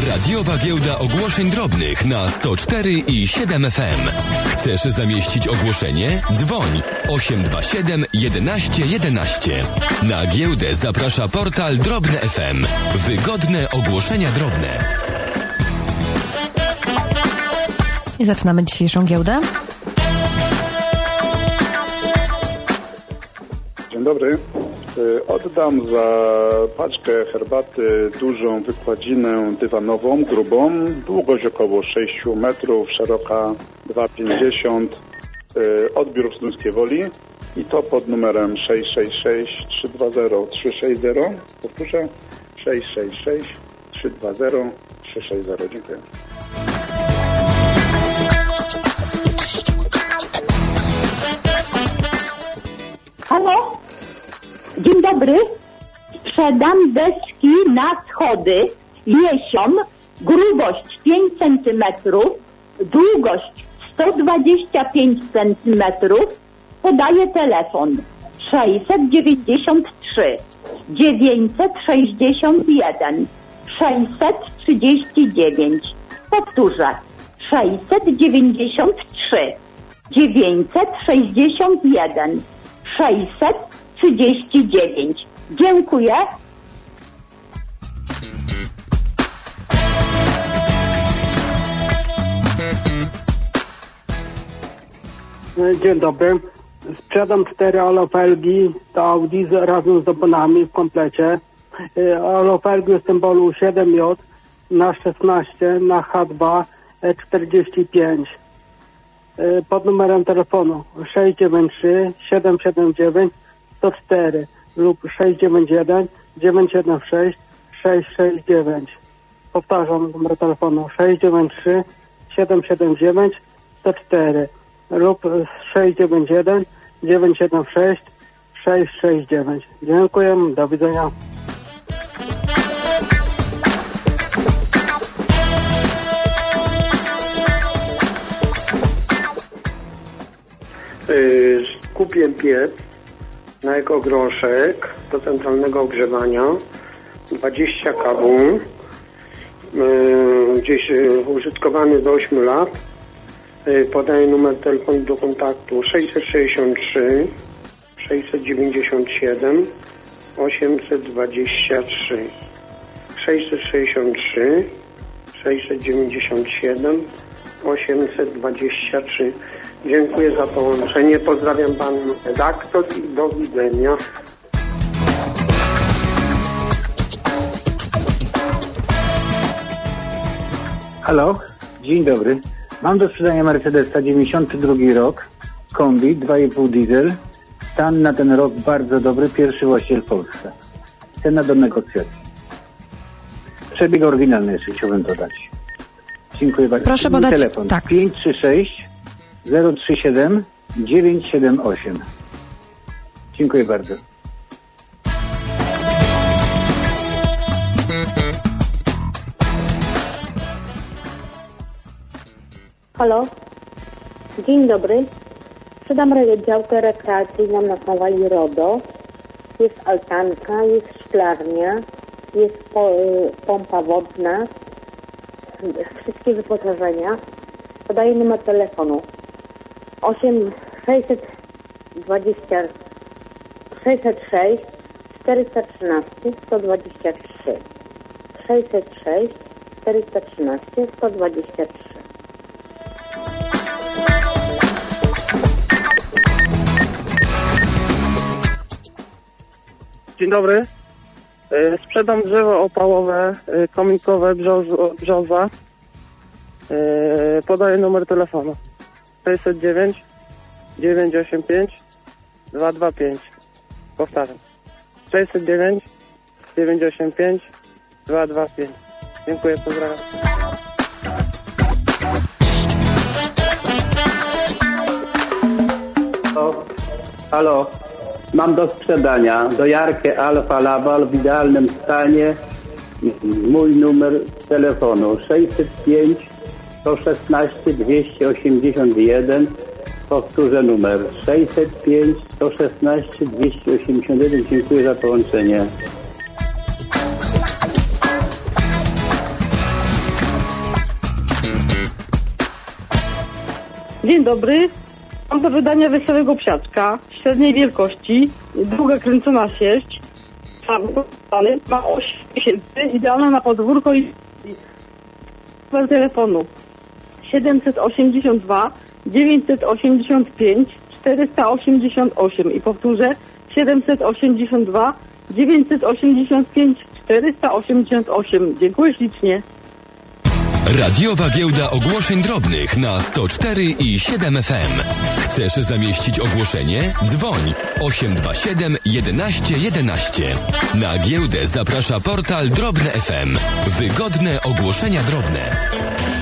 Radiowa Giełda Ogłoszeń Drobnych na 104 i 7 FM. Chcesz zamieścić ogłoszenie? Dzwoń 827 11 11. Na giełdę zaprasza portal Drobne FM. Wygodne ogłoszenia drobne. I zaczynamy dzisiejszą giełdę. Dzień dobry. Oddam za paczkę herbaty dużą wykładzinę dywanową, grubą, długość około 6 metrów, szeroka 2,50, odbiór w Zduńskiej Woli i to pod numerem 666 320 360. Powtórzę, 666 320 360. Dziękuję. Halo? Dzień dobry. Sprzedam deski na schody. Jesion, grubość 5 cm, długość 125 cm. Podaję telefon 693 961 639. Powtórzę 693 961 639. Dziękuję. Dzień dobry. Sprzedam 4 olofelgi do Audi razem z oponami w komplecie. Olofelgi w symbolu 7J na 16 na H2 45. Pod numerem telefonu 693 779 104 lub 691 976 669. Powtarzam numer telefonu 693 779 104 lub 691 976 669. Dziękuję, do widzenia. Kupię piec na ekogroszek do centralnego ogrzewania 20 kW, gdzieś użytkowany do 8 lat. Podaję numer telefonu do kontaktu 663 697 823 663 697 823. Dziękuję za połączenie. Pozdrawiam panią redaktor i do widzenia. Halo, dzień dobry. Mam do sprzedania Mercedesa 92 rok, kombi, 2,5 diesel. Stan na ten rok bardzo dobry, pierwszy właściciel w Polsce. Cena do negocjacji. Przebieg oryginalny jeszcze chciałbym dodać. Dziękuję bardzo. Proszę podać telefon. Tak. 536 037 978. Dziękuję bardzo. Halo? Dzień dobry. Sprzedam działkę rekreacyjną na Hawali RODO. Jest altanka, jest szklarnia, jest pompa wodna, wszystkie wyposażenia. Podaję numer telefonu 606 413 123 606 413 123. Dzień dobry. Sprzedam drzewo opałowe, komikowe, brzoza. Podaję numer telefonu 609 985 225. Powtarzam. 609 985 225. Dziękuję, pozdrawiam. Halo. Mam do sprzedania dojarkę Alfa Laval w idealnym stanie. Mój numer telefonu 605 116 281. Powtórzę numer 605 116 281. Dziękuję za połączenie. Dzień dobry. Mam do wydania wesołego psiaczka średniej wielkości, długa kręcona sierść, ma 8 miesięcy, idealna na podwórko i numer telefonu 782 985 488 i powtórzę 782 985 488. Dziękuję ślicznie. Radiowa Giełda Ogłoszeń Drobnych na 104 i 7 FM. Chcesz zamieścić ogłoszenie? Dzwoń 827 11 11. Na giełdę zaprasza portal Drobne FM. Wygodne ogłoszenia drobne.